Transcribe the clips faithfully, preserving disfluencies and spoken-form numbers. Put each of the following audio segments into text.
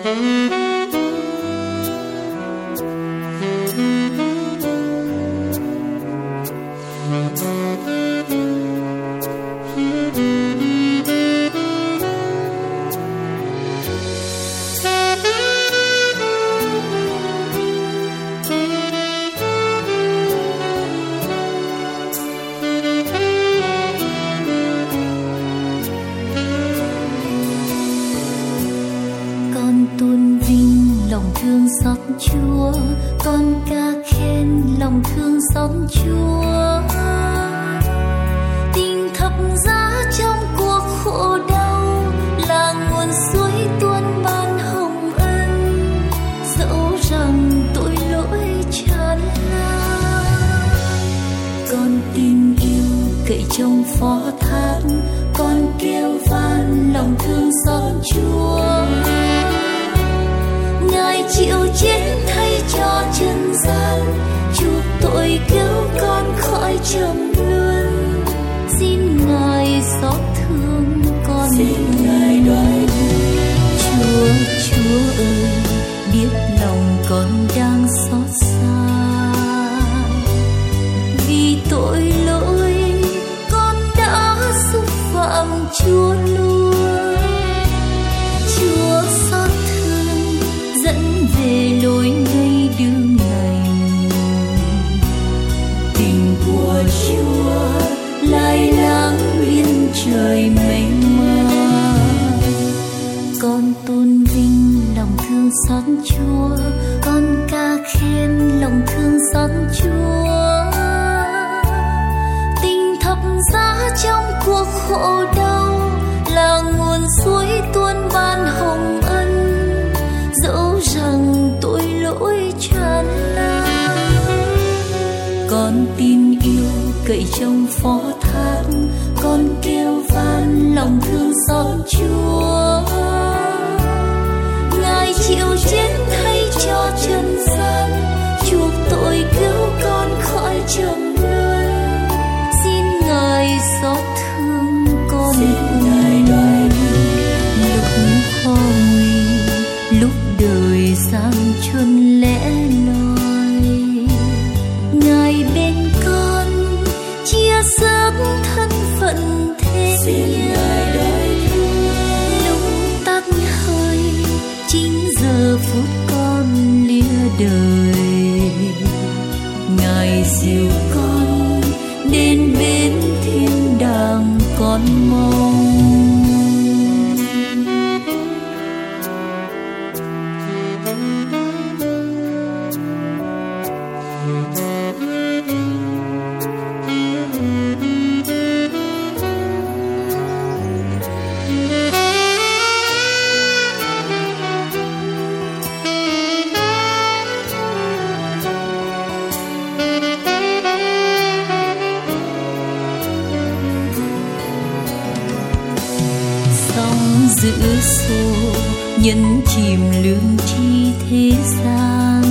giữa xô nhân chìm lương chi thế gian,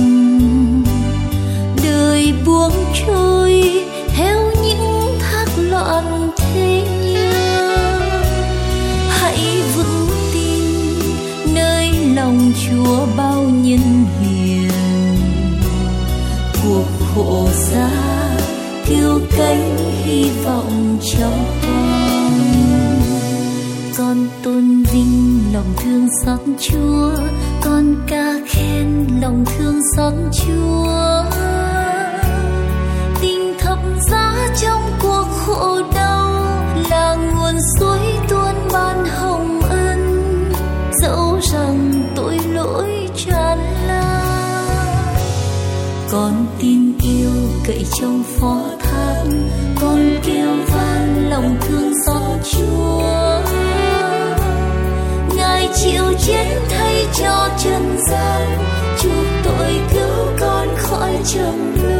đời buông trôi theo những thác loạn thế nhớ. Hãy vững tin nơi lòng Chúa bao nhân hiền, cuộc khổ giá kêu cánh hy vọng trong con. Con tôn vinh lòng thương xót Chúa, con ca khen lòng thương xót Chúa. Tình thập giá trong cuộc khổ đau là nguồn suối tuôn ban hồng ân, dẫu rằng tội lỗi tràn lan. Con tin yêu cậy trong phó thác, con kêu van lòng thương xót Chúa. Ngài chịu chết thay cho trần gian, chuộc tội cứu con khỏi trầm luân.